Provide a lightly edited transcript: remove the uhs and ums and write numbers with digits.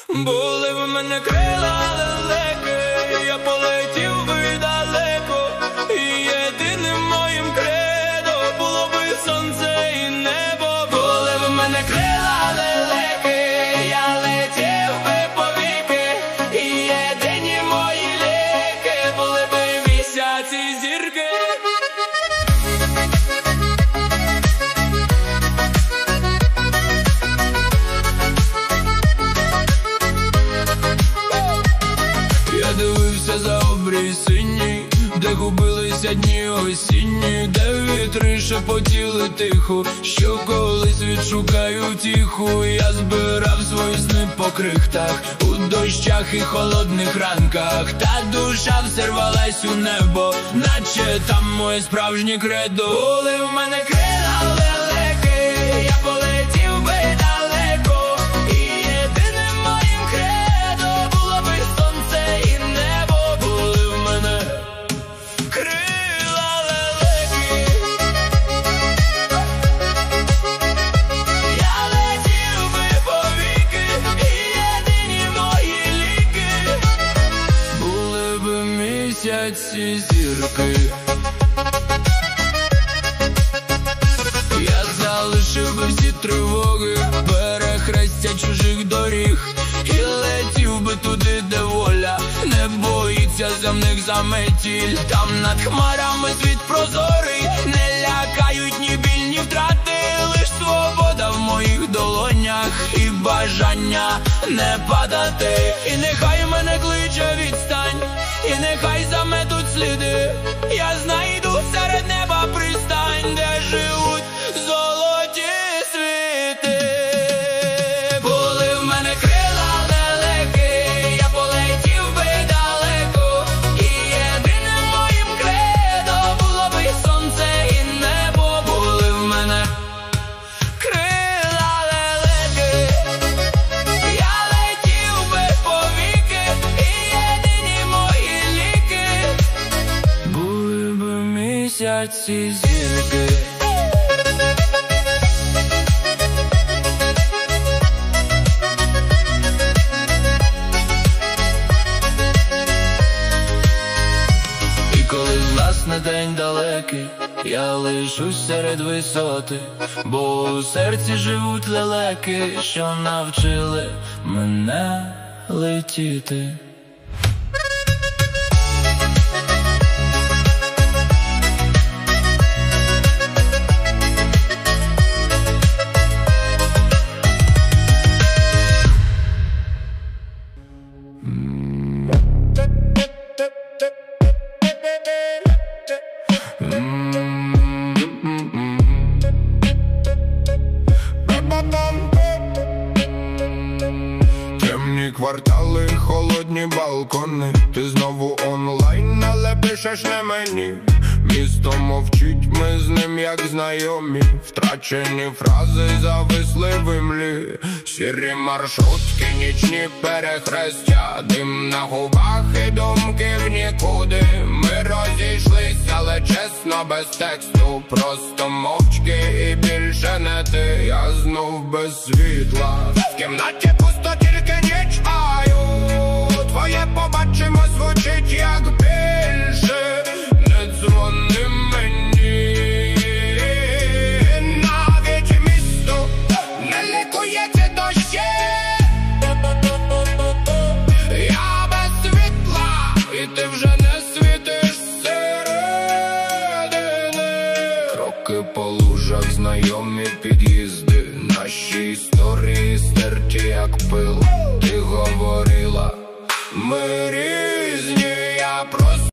Були в мене крила лелеки, я полетів би далеко, і єдиним моїм кредо було би сонце і небо. Були в мене крила лелеки, я летів би повіки, і єдині мої ліки були би місяць і зірки. Дивився за обрій синій, де губилися дні осінні, де вітри шепотіли тихо, що колись відшукаю тиху. Я збирав свої сни по крихтах, у дощах і холодних ранках, та душа все рвалась у небо, наче там моє справжнє кредо. Були в мене крила лелеки, я полетів би далеко, і єдиним моїм кредо було би сонце і небо. Були в мене крила лелеки, я летів би повіки, і єдині мої ліки були би місяці зірки. Я залишив би всі тривоги, перехрестя чужих доріг, і летів би туди, де воля не боїться земних заметіль. Там над хмарами світ прозорий, не лякають ні біль, ні втрати, лиш свобода в моїх долонях і бажання не падати. І нехай мене кличе відстань, і нехай заметуть сліди, я знайду серед неба пристань, де живуть золоті світи. Були в мене крила лелеки, я полетів би далеко, і єдиним моїм кредо було би сонце і небо. Були в мене крила лелеки, я летів би повіки, і єдині мої ліки були би місяці зірки. Коли власне день далекий, я лишусь серед висоти, бо у серці живуть лелеки, що навчили мене летіти. Темні квартали, холодні балкони, ти знову онлайн, але пишеш не мені. Місто мовчить, ми з ним як знайомі, втрачені фрази зависли в імлі. Сірі маршрутки, нічні перехрестя, дим на губах і думки в нікуди. Ми розійшлись, але чесно, без тексту, просто мовчки і більше не ти. Я знов без світла, в кімнаті пусто, тільки ніч, твоє побачимо звучить як більше. Не дзвони мені, навіть місто не лікує ці дощі. Я без світла, і ти вже не світиш зсередини. Кроки по лужах, знайомі під'їзди, наші історії стерті як пил. Ти говорила, ми